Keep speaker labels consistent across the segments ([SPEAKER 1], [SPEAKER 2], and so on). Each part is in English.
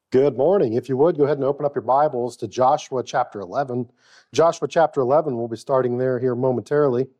[SPEAKER 1] Good morning. If you would, go ahead and open up your Bibles to Joshua chapter 11. Joshua chapter 11, we'll be starting there here momentarily.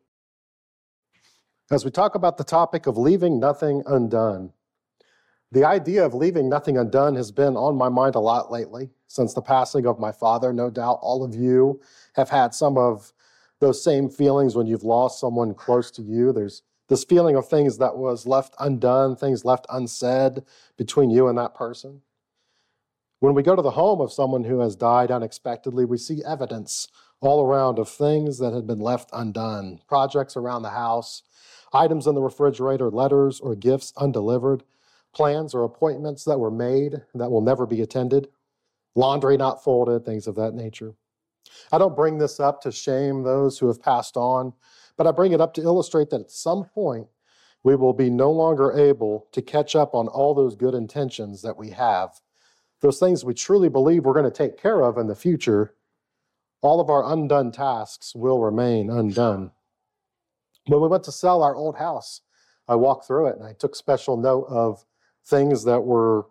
[SPEAKER 1] As we talk about the topic of leaving nothing undone. The idea of leaving nothing undone has been on my mind a lot lately since the passing of my father. No doubt all of you have had some of those same feelings when you've lost someone close to you. There's this feeling of things that was left undone, things left unsaid between you and that person. When we go to the home of someone who has died unexpectedly, we see evidence all around of things that had been left undone, projects around the house, items in the refrigerator, letters or gifts undelivered, plans or appointments that were made that will never be attended, laundry not folded, things of that nature. I don't bring this up to shame those who have passed on, but I bring it up to illustrate that at some point we will be no longer able to catch up on all those good intentions that we have. Those things we truly believe we're going to take care of in the future, all of our undone tasks will remain undone. When we went to sell our old house, I walked through it and I took special note of things that were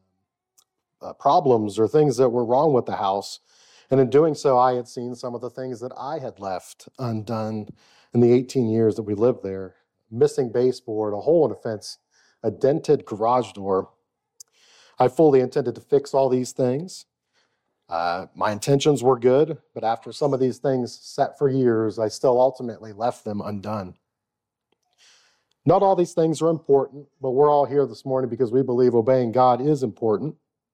[SPEAKER 1] problems or things that were wrong with the house. And in doing so, I had seen some of the things that I had left undone in the 18 years that we lived there. Missing baseboard, a hole in a fence, a dented garage door. I fully intended to fix all these things. My intentions were good, but after some of these things set for years, I still ultimately left them undone. Not all these things are important, but we're all here this morning because we believe obeying God is important.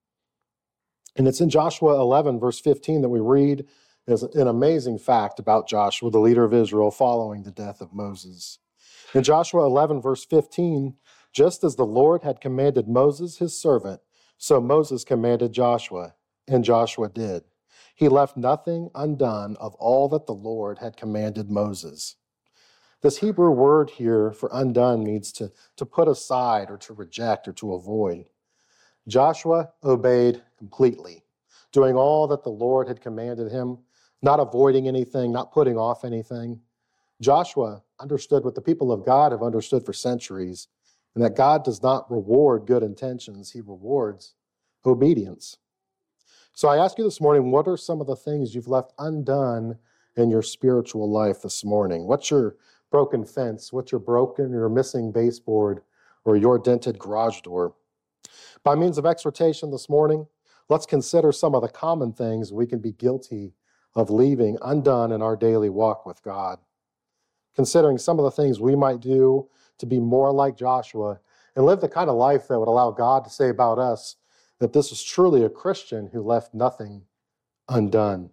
[SPEAKER 1] And it's in Joshua 11, verse 15, that we read is an amazing fact about Joshua, the leader of Israel, following the death of Moses. In Joshua 11, verse 15, just as the Lord had commanded Moses, his servant, so Moses commanded Joshua, and Joshua did. He left nothing undone of all that the Lord had commanded Moses. This Hebrew word here for undone means to put aside or to reject or to avoid. Joshua obeyed completely, doing all that the Lord had commanded him, not avoiding anything, not putting off anything. Joshua understood what the people of God have understood for centuries, and that God does not reward good intentions, he rewards obedience. So I ask you this morning, what are some of the things you've left undone in your spiritual life this morning? What's your broken fence? What's your broken or missing baseboard or your dented garage door? By means of exhortation this morning, let's consider some of the common things we can be guilty of leaving undone in our daily walk with God. Considering some of the things we might do to be more like Joshua and live the kind of life that would allow God to say about us that this is truly a Christian who left nothing undone.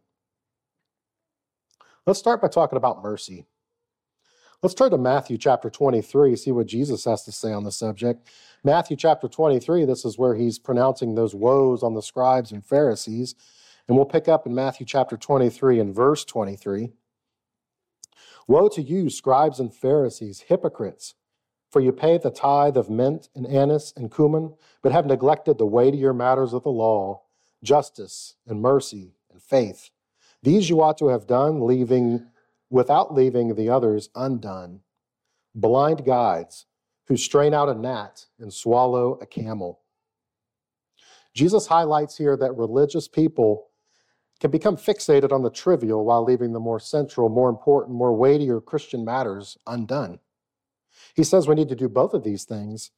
[SPEAKER 1] Let's start by talking about mercy. Let's turn to Matthew chapter 23, see what Jesus has to say on the subject. Matthew chapter 23, this is where he's pronouncing those woes on the scribes and Pharisees. And we'll pick up in Matthew chapter 23 and verse 23. Woe to you, scribes and Pharisees, hypocrites! For you pay the tithe of mint and anise and cumin, but have neglected the weightier matters of the law, justice and mercy and faith. These you ought to have done, without leaving the others undone. Blind guides who strain out a gnat and swallow a camel. Jesus highlights here that religious people can become fixated on the trivial while leaving the more central, more important, more weightier Christian matters undone. He says we need to do both of these things.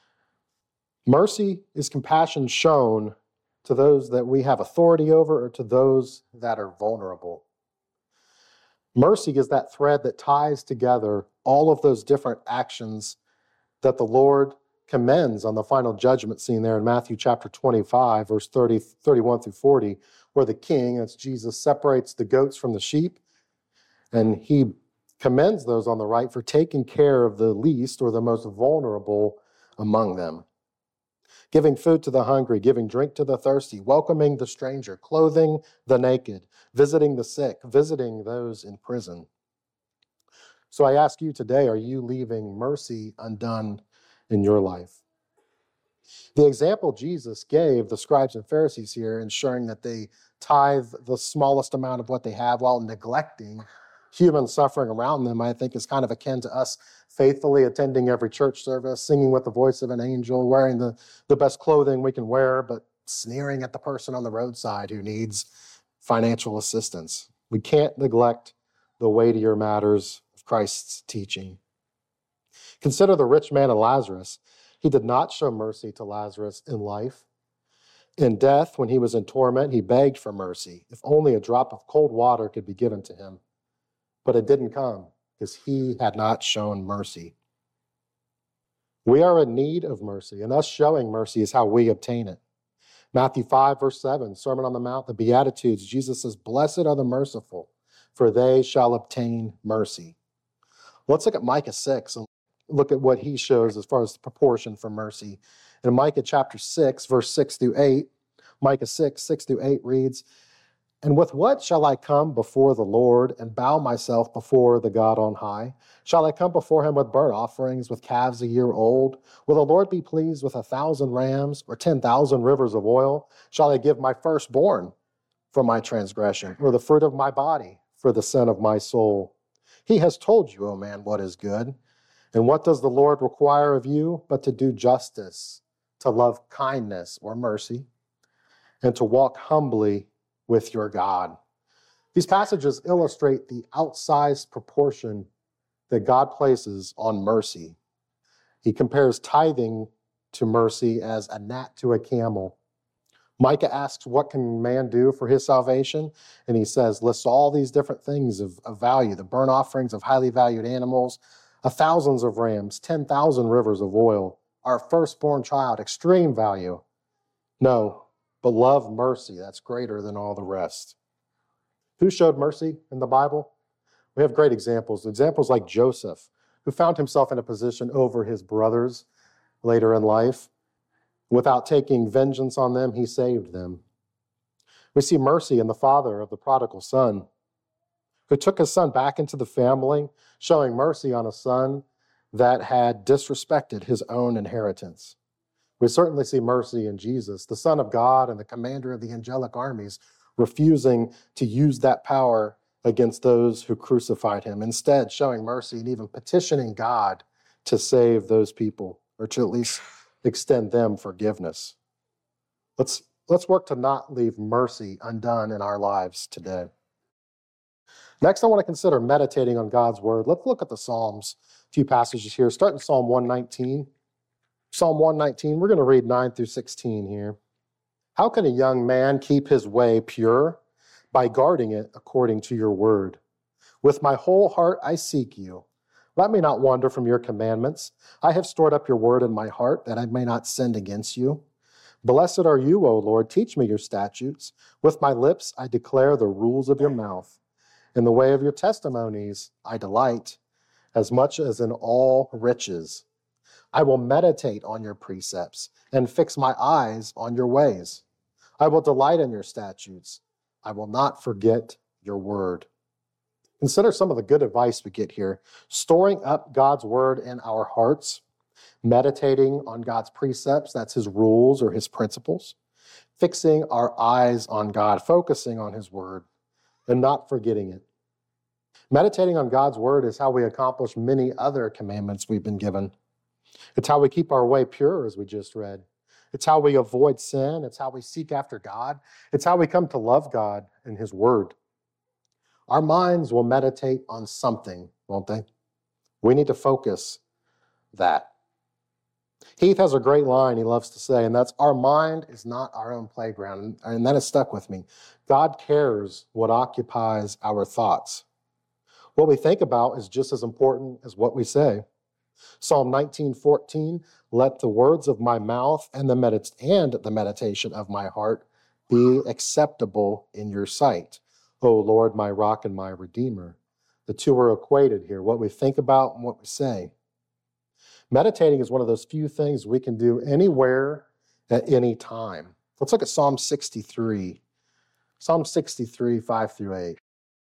[SPEAKER 1] Mercy is compassion shown to those that we have authority over or to those that are vulnerable. Mercy is that thread that ties together all of those different actions that the Lord commends on the final judgment scene there in Matthew chapter 25, verse 31 through 40, where the king, that's Jesus, separates the goats from the sheep, and he commends those on the right for taking care of the least or the most vulnerable among them. Giving food to the hungry, giving drink to the thirsty, welcoming the stranger, clothing the naked, visiting the sick, visiting those in prison. So I ask you today, are you leaving mercy undone in your life? The example Jesus gave the scribes and Pharisees here, ensuring that they tithe the smallest amount of what they have while neglecting human suffering around them, I think is kind of akin to us faithfully attending every church service, singing with the voice of an angel, wearing the best clothing we can wear, but sneering at the person on the roadside who needs financial assistance. We can't neglect the weightier matters of Christ's teaching. Consider the rich man and Lazarus. He did not show mercy to Lazarus in life. In death, when he was in torment, he begged for mercy. If only a drop of cold water could be given to him. But it didn't come because he had not shown mercy. We are in need of mercy, and us showing mercy is how we obtain it. Matthew 5, verse 7, Sermon on the Mount, the Beatitudes, Jesus says, "Blessed are the merciful, for they shall obtain mercy." Let's look at Micah 6 and look at what he shows as far as the proportion for mercy. In Micah chapter 6, verse 6 through 8, Micah 6, 6 through 8 reads, "And with what shall I come before the Lord and bow myself before the God on high? Shall I come before him with burnt offerings, with calves a year old? Will the Lord be pleased with 1,000 rams or 10,000 rivers of oil? Shall I give my firstborn for my transgression, or the fruit of my body for the sin of my soul? He has told you, O man, what is good. And what does the Lord require of you but to do justice, to love kindness or mercy, and to walk humbly with your God?" These passages illustrate the outsized proportion that God places on mercy. He compares tithing to mercy as a gnat to a camel. Micah asks, what can man do for his salvation? And he says, lists all these different things of value, the burnt offerings of highly valued animals, thousands of rams, 10,000 rivers of oil, our firstborn child, extreme value. No, but love mercy, that's greater than all the rest. Who showed mercy in the Bible? We have great examples like Joseph, who found himself in a position over his brothers later in life. Without taking vengeance on them, he saved them. We see mercy in the father of the prodigal son, who took his son back into the family, showing mercy on a son that had disrespected his own inheritance. We certainly see mercy in Jesus, the Son of God and the commander of the angelic armies, refusing to use that power against those who crucified him, instead showing mercy and even petitioning God to save those people, or to at least extend them forgiveness. Let's work to not leave mercy undone in our lives today. Next, I want to consider meditating on God's word. Let's look at the Psalms, a few passages here. Start in Psalm 119. Psalm 119, we're going to read 9 through 16 here. "How can a young man keep his way pure? By guarding it according to your word. With my whole heart I seek you. Let me not wander from your commandments. I have stored up your word in my heart that I may not sin against you. Blessed are you, O Lord. Teach me your statutes. With my lips I declare the rules of your mouth. In the way of your testimonies I delight, as much as in all riches. I will meditate on your precepts and fix my eyes on your ways. I will delight in your statutes. I will not forget your word." Consider some of the good advice we get here. Storing up God's word in our hearts, meditating on God's precepts, that's his rules or his principles, fixing our eyes on God, focusing on his word, and not forgetting it. Meditating on God's word is how we accomplish many other commandments we've been given. It's how we keep our way pure, as we just read. It's how we avoid sin. It's how we seek after God. It's how we come to love God and his word. Our minds will meditate on something, won't they? We need to focus that. Heath has a great line he loves to say, and that's, our mind is not our own playground. And that has stuck with me. God cares what occupies our thoughts. What we think about is just as important as what we say. Psalm 19:14, "Let the words of my mouth and the meditation of my heart be acceptable in your sight, O Lord, my rock and my redeemer." The two are equated here, what we think about and what we say. Meditating is one of those few things we can do anywhere at any time. Let's look at Psalm 63. Psalm 63, 5 through 8.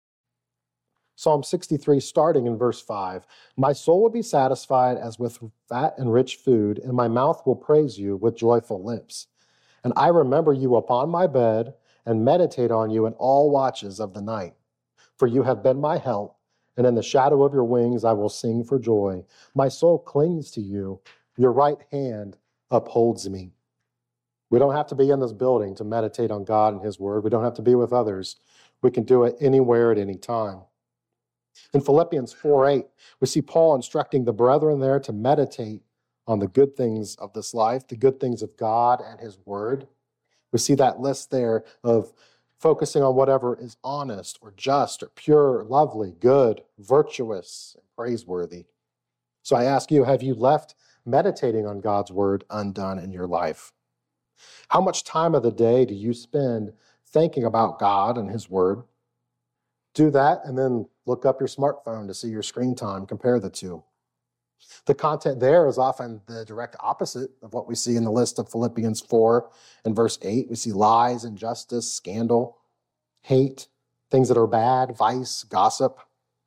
[SPEAKER 1] Psalm 63, starting in verse 5. "My soul will be satisfied as with fat and rich food, and my mouth will praise you with joyful lips. And I remember you upon my bed and meditate on you in all watches of the night. For you have been my help, and in the shadow of your wings I will sing for joy. My soul clings to you. Your right hand upholds me." We don't have to be in this building to meditate on God and his word. We don't have to be with others. We can do it anywhere at any time. In Philippians 4:8, we see Paul instructing the brethren there to meditate on the good things of this life, the good things of God and his word. We see that list there of focusing on whatever is honest or just or pure, or lovely, good, virtuous, and praiseworthy. So I ask you, have you left meditating on God's word undone in your life? How much time of the day do you spend thinking about God and his word? Do that and then look up your smartphone to see your screen time, compare the two. The content there is often the direct opposite of what we see in the list of Philippians 4 and verse 8. We see lies, injustice, scandal, hate, things that are bad, vice, gossip.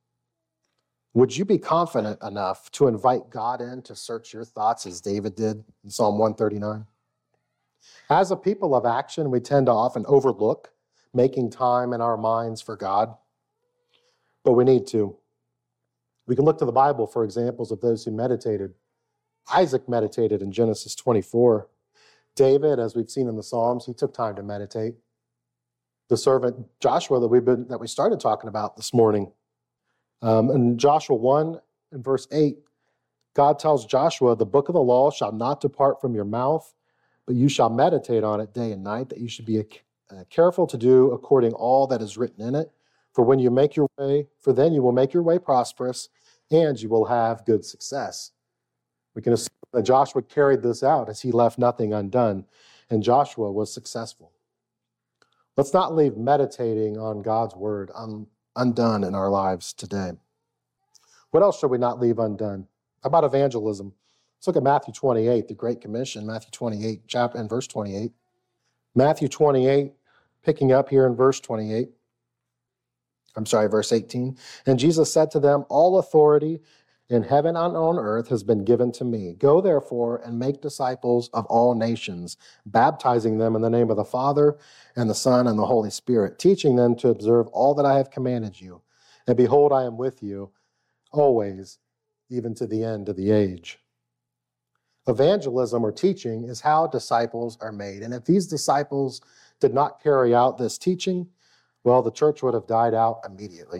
[SPEAKER 1] Would you be confident enough to invite God in to search your thoughts as David did in Psalm 139? As a people of action, we tend to often overlook making time in our minds for God, but we need to. We can look to the Bible for examples of those who meditated. Isaac meditated in Genesis 24. David, as we've seen in the Psalms, he took time to meditate. The servant Joshua that we started talking about this morning. In Joshua 1 and verse 8, God tells Joshua, the book of the law shall not depart from your mouth, but you shall meditate on it day and night, that you should be careful to do according all that is written in it. For then you will make your way prosperous, and you will have good success. We can assume that Joshua carried this out as he left nothing undone, and Joshua was successful. Let's not leave meditating on God's word undone in our lives today. What else should we not leave undone? How about evangelism? Let's look at Matthew 28, the Great Commission, Matthew 28, chapter and verse 28. Matthew 28, picking up here in verse 18. And Jesus said to them, all authority in heaven and on earth has been given to me. Go therefore and make disciples of all nations, baptizing them in the name of the Father and the Son and the Holy Spirit, teaching them to observe all that I have commanded you. And behold, I am with you always, even to the end of the age. Evangelism or teaching is how disciples are made. And if these disciples did not carry out this teaching, well, the church would have died out immediately.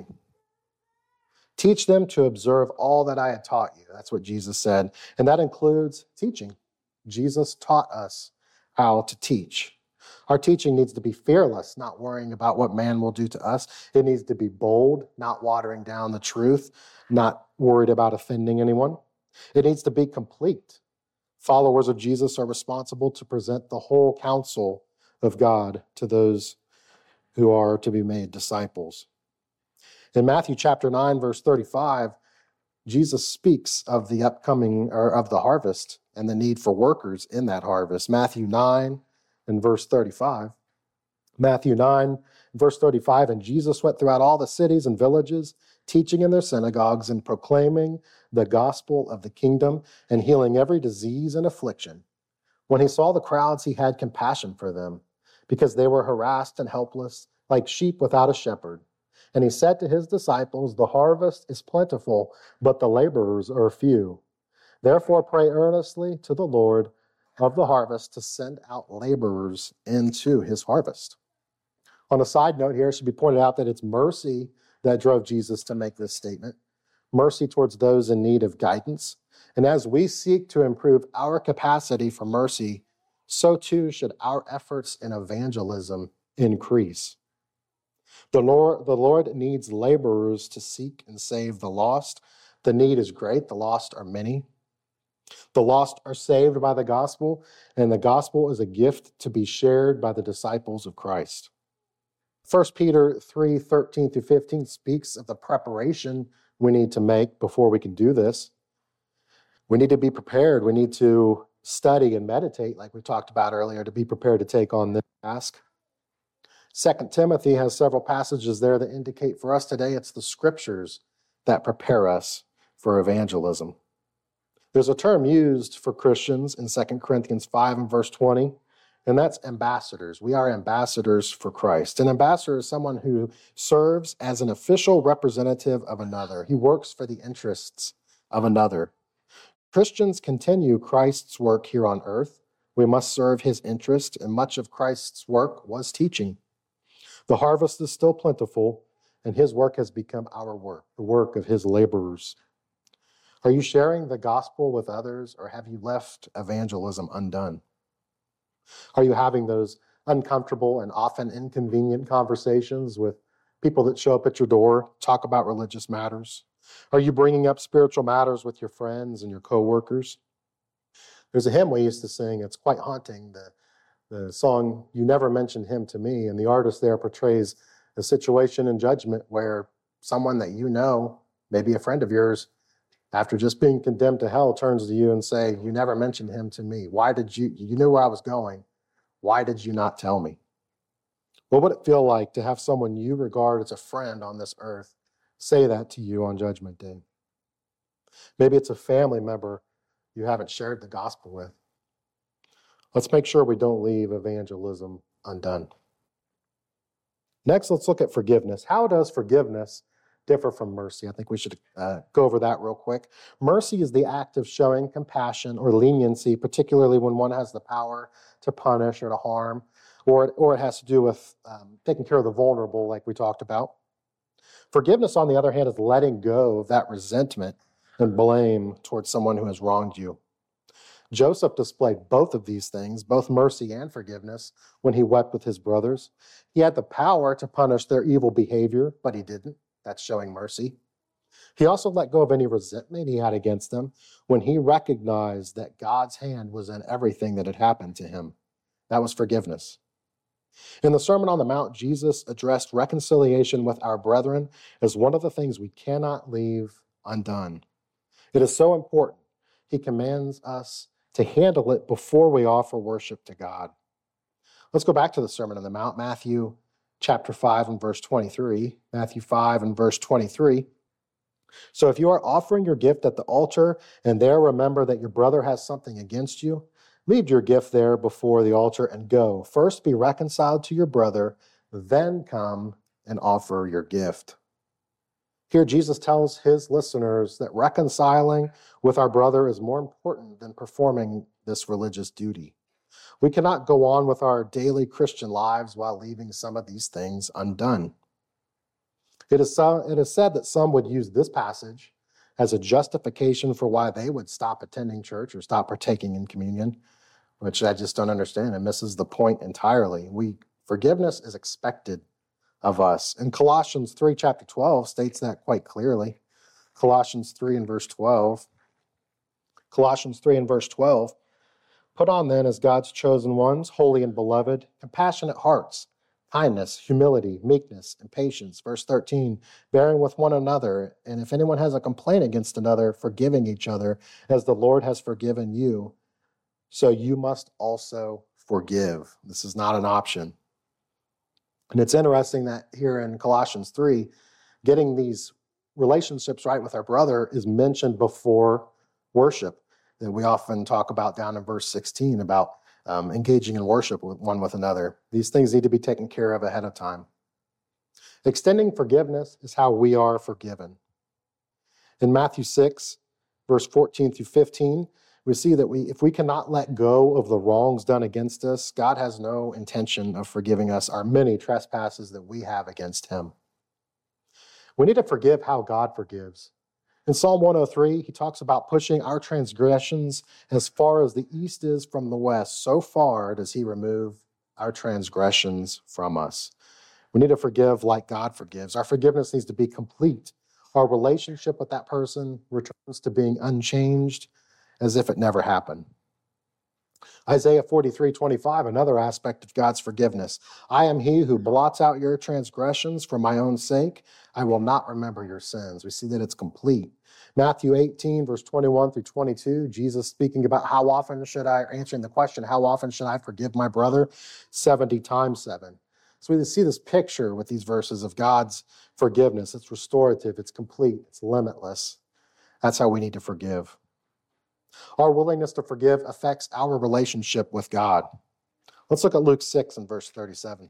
[SPEAKER 1] Teach them to observe all that I had taught you. That's what Jesus said. And that includes teaching. Jesus taught us how to teach. Our teaching needs to be fearless, not worrying about what man will do to us. It needs to be bold, not watering down the truth, not worried about offending anyone. It needs to be complete. Followers of Jesus are responsible to present the whole counsel of God to those who are to be made disciples. In Matthew chapter 9, verse 35, Jesus speaks of the upcoming, or of the harvest and the need for workers in that harvest. Matthew 9 and verse 35. Matthew 9, verse 35, and Jesus went throughout all the cities and villages, teaching in their synagogues and proclaiming the gospel of the kingdom and healing every disease and affliction. When he saw the crowds, he had compassion for them, because they were harassed and helpless, like sheep without a shepherd. And he said to his disciples, the harvest is plentiful, but the laborers are few. Therefore pray earnestly to the Lord of the harvest to send out laborers into his harvest. On a side note here, it should be pointed out that it's mercy that drove Jesus to make this statement. Mercy towards those in need of guidance. And as we seek to improve our capacity for mercy, so too should our efforts in evangelism increase. The Lord needs laborers to seek and save the lost. The need is great. The lost are many. The lost are saved by the gospel, and the gospel is a gift to be shared by the disciples of Christ. 1 Peter 3, 13 through 15 speaks of the preparation we need to make before we can do this. We need to be prepared. We need to study and meditate, like we talked about earlier, to be prepared to take on this task. 2 Timothy has several passages there that indicate for us today it's the scriptures that prepare us for evangelism. There's a term used for Christians in 2 Corinthians 5 and verse 20, and that's ambassadors. We are ambassadors for Christ. An ambassador is someone who serves as an official representative of another. He works for the interests of another. Christians continue Christ's work here on earth We must serve his interest, and much of Christ's work was teaching. The harvest is still plentiful, and his work has become our work, the work of his laborers. Are you sharing the gospel with others, or have you left evangelism undone? Are you having those uncomfortable and often inconvenient conversations with people that show up at your door, talk about religious matters? Are you bringing up spiritual matters with your friends and your coworkers? There's a hymn we used to sing. It's quite haunting. The song, "You Never Mentioned Him to Me," and the artist there portrays a situation in judgment where someone that you know, maybe a friend of yours, after just being condemned to hell, turns to you and say, "You never mentioned him to me. Why did you knew where I was going. Why did you not tell me?" What would it feel like to have someone you regard as a friend on this earth say that to you on Judgment Day? Maybe it's a family member you haven't shared the gospel with. Let's make sure we don't leave evangelism undone. Next, let's look at forgiveness. How does forgiveness differ from mercy? I think we should go over that real quick. Mercy is the act of showing compassion or leniency, particularly when one has the power to punish or to harm, or it has to do with taking care of the vulnerable, like we talked about. Forgiveness, on the other hand, is letting go of that resentment and blame towards someone who has wronged you. Joseph displayed both of these things, both mercy and forgiveness, when he wept with his brothers. He had the power to punish their evil behavior, but he didn't. That's showing mercy. He also let go of any resentment he had against them when he recognized that God's hand was in everything that had happened to him. That was forgiveness. In the Sermon on the Mount, Jesus addressed reconciliation with our brethren as one of the things we cannot leave undone. It is so important. He commands us to handle it before we offer worship to God. Let's go back to the Sermon on the Mount, Matthew chapter 5 and verse 23. Matthew 5 and verse 23. "So if you are offering your gift at the altar and there remember that your brother has something against you, leave your gift there before the altar and go. First be reconciled to your brother, then come and offer your gift." Here, Jesus tells his listeners that reconciling with our brother is more important than performing this religious duty. We cannot go on with our daily Christian lives while leaving some of these things undone. It is said that some would use this passage as a justification for why they would stop attending church or stop partaking in communion, which I just don't understand. It misses the point entirely. Forgiveness is expected of us. And Colossians 3, chapter 12 states that quite clearly. Colossians 3 and verse 12. Colossians 3 and verse 12. "Put on then as God's chosen ones, holy and beloved, compassionate hearts, kindness, humility, meekness, and patience." Verse 13, "Bearing with one another, and if anyone has a complaint against another, forgiving each other, as the Lord has forgiven you, so you must also forgive." This is not an option. And it's interesting that here in Colossians 3, getting these relationships right with our brother is mentioned before worship. That we often talk about down in verse 16 about engaging in worship with one with another. These things need to be taken care of ahead of time. Extending forgiveness is how we are forgiven. In Matthew 6, verse 14 through 15, we see that if we cannot let go of the wrongs done against us, God has no intention of forgiving us our many trespasses that we have against him. We need to forgive how God forgives. In Psalm 103, he talks about pushing our transgressions as far as the east is from the west. So far does he remove our transgressions from us. We need to forgive like God forgives. Our forgiveness needs to be complete. Our relationship with that person returns to being unchanged, as if it never happened. Isaiah 43:25, another aspect of God's forgiveness. "I am he who blots out your transgressions for my own sake. I will not remember your sins." We see that it's complete. Matthew 18, verse 21 through 22, Jesus speaking about answering the question, how often should I forgive my brother? 70 times 7. So we see this picture with these verses of God's forgiveness. It's restorative, it's complete, it's limitless. That's how we need to forgive. Our willingness to forgive affects our relationship with God. Let's look at Luke 6 and verse 37.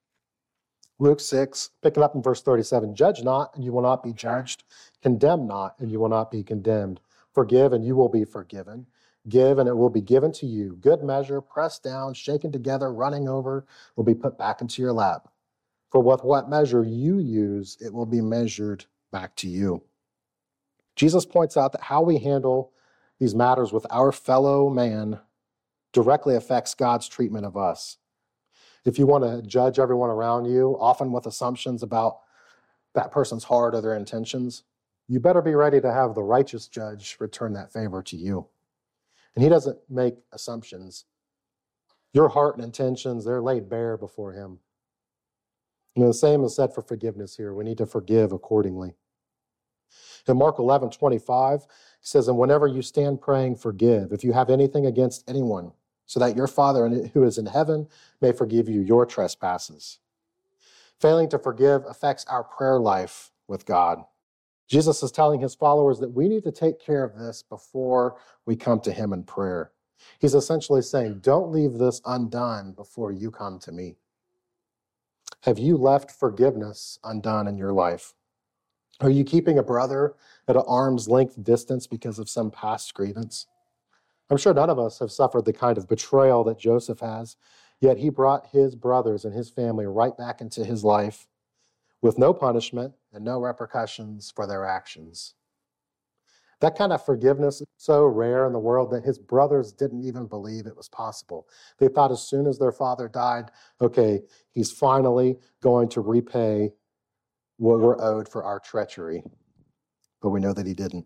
[SPEAKER 1] Luke 6, picking up in verse 37, "Judge not, and you will not be judged. Condemn not, and you will not be condemned. Forgive, and you will be forgiven. Give, and it will be given to you. Good measure, pressed down, shaken together, running over, will be put back into your lap. For with what measure you use, it will be measured back to you. Jesus points out that how we handle these matters with our fellow man directly affects God's treatment of us. If you want to judge everyone around you, often with assumptions about that person's heart or their intentions, you better be ready to have the righteous judge return that favor to you. And he doesn't make assumptions. Your heart and intentions, they're laid bare before him. And the same is said for forgiveness here. We need to forgive accordingly. In Mark 11:25, he says, and whenever you stand praying, forgive if you have anything against anyone, so that your Father who is in heaven may forgive you your trespasses. Failing to forgive affects our prayer life with God. Jesus is telling his followers that we need to take care of this before we come to him in prayer. He's essentially saying, don't leave this undone before you come to me. Have you left forgiveness undone in your life? Are you keeping a brother at an arm's length distance because of some past grievance? I'm sure none of us have suffered the kind of betrayal that Joseph has, yet he brought his brothers and his family right back into his life with no punishment and no repercussions for their actions. That kind of forgiveness is so rare in the world that his brothers didn't even believe it was possible. They thought as soon as their father died, okay, he's finally going to repay what we're owed for our treachery. But we know that he didn't.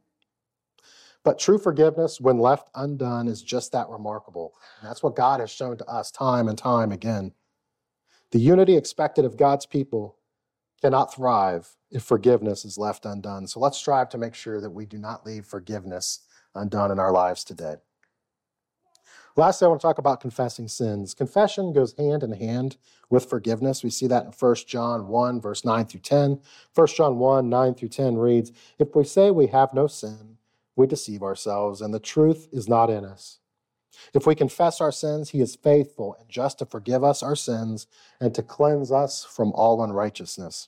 [SPEAKER 1] But true forgiveness, when left undone, is just that remarkable. And that's what God has shown to us time and time again. The unity expected of God's people cannot thrive if forgiveness is left undone. So let's strive to make sure that we do not leave forgiveness undone in our lives today. Lastly, I want to talk about confessing sins. Confession goes hand in hand with forgiveness. We see that in 1 John 1, verse 9 through 10. 1 John 1, 9 through 10 reads, if we say we have no sin, we deceive ourselves, and the truth is not in us. If we confess our sins, he is faithful and just to forgive us our sins and to cleanse us from all unrighteousness.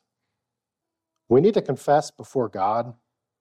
[SPEAKER 1] We need to confess before God.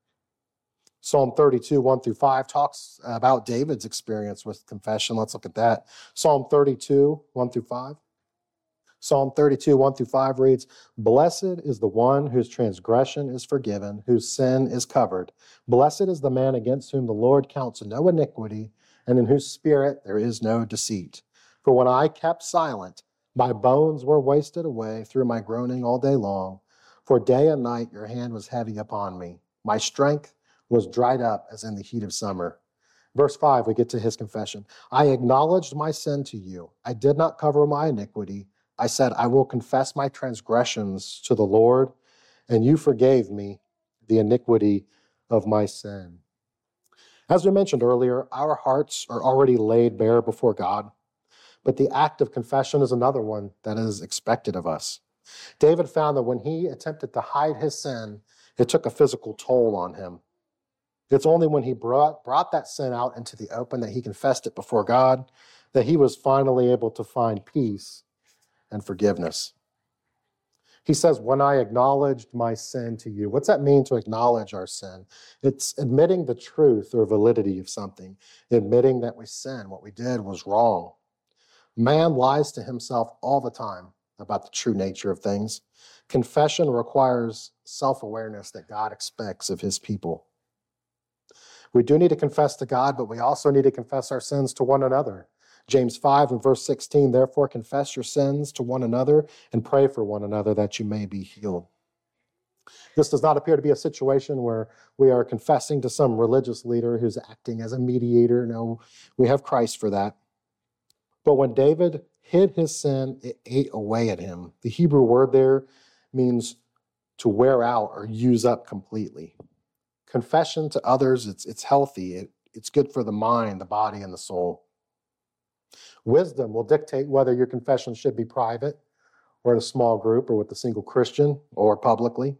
[SPEAKER 1] Psalm 32, 1 through 5 talks about David's experience with confession. Let's look at that. Psalm 32, 1 through 5. Psalm 32, 1 through 5 reads, blessed is the one whose transgression is forgiven, whose sin is covered. Blessed is the man against whom the Lord counts no iniquity, and in whose spirit there is no deceit. For when I kept silent, my bones were wasted away through my groaning all day long. For day and night your hand was heavy upon me. My strength was dried up as in the heat of summer. Verse 5, we get to his confession. I acknowledged my sin to you. I did not cover my iniquity. I said, I will confess my transgressions to the Lord, and you forgave me the iniquity of my sin. As we mentioned earlier, our hearts are already laid bare before God, but the act of confession is another one that is expected of us. David found that when he attempted to hide his sin, it took a physical toll on him. It's only when he brought that sin out into the open, that he confessed it before God, that he was finally able to find peace and forgiveness. He says, when I acknowledged my sin to you. What's that mean, to acknowledge our sin? It's admitting the truth or validity of something, admitting that we sinned, what we did was wrong. Man lies to himself all the time about the true nature of things. Confession requires self-awareness that God expects of his people. We do need to confess to God, but we also need to confess our sins to one another. James 5 and verse 16, therefore confess your sins to one another and pray for one another that you may be healed. This does not appear to be a situation where we are confessing to some religious leader who's acting as a mediator. No, we have Christ for that. But when David hid his sin, it ate away at him. The Hebrew word there means to wear out or use up completely. Confession to others, it's healthy. It's good for the mind, the body, and the soul. Wisdom will dictate whether your confession should be private or in a small group or with a single Christian or publicly.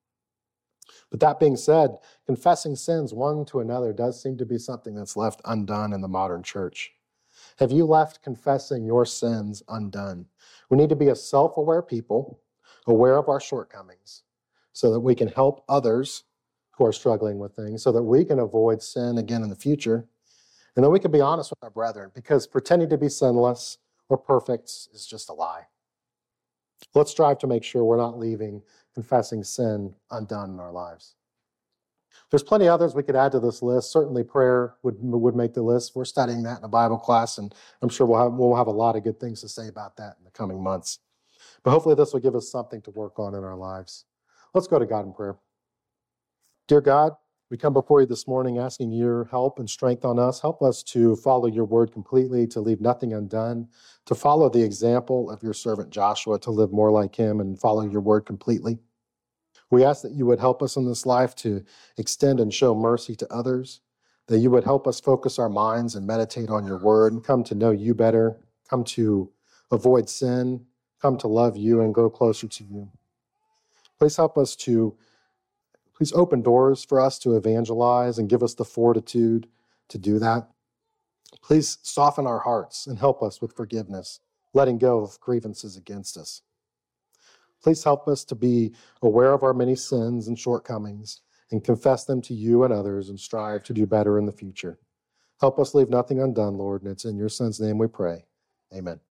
[SPEAKER 1] But that being said, confessing sins one to another does seem to be something that's left undone in the modern church. Have you left confessing your sins undone? We need to be a self-aware people, aware of our shortcomings, so that we can help others who are struggling with things, so that we can avoid sin again in the future, And then we can be honest with our brethren, because pretending to be sinless or perfect is just a lie. Let's strive to make sure we're not leaving confessing sin undone in our lives. There's plenty of others we could add to this list. Certainly prayer would make the list. We're studying that in a Bible class, and I'm sure we'll have a lot of good things to say about that in the coming months. But hopefully this will give us something to work on in our lives. Let's go to God in prayer. Dear God, we come before you this morning asking your help and strength on us. Help us to follow your word completely, to leave nothing undone, to follow the example of your servant Joshua, to live more like him and follow your word completely. We ask that you would help us in this life to extend and show mercy to others, that you would help us focus our minds and meditate on your word and come to know you better, come to avoid sin, come to love you and grow closer to you. Please help us to Please open doors for us to evangelize and give us the fortitude to do that. Please soften our hearts and help us with forgiveness, letting go of grievances against us. Please help us to be aware of our many sins and shortcomings and confess them to you and others and strive to do better in the future. Help us leave nothing undone, Lord, and it's in your Son's name we pray. Amen.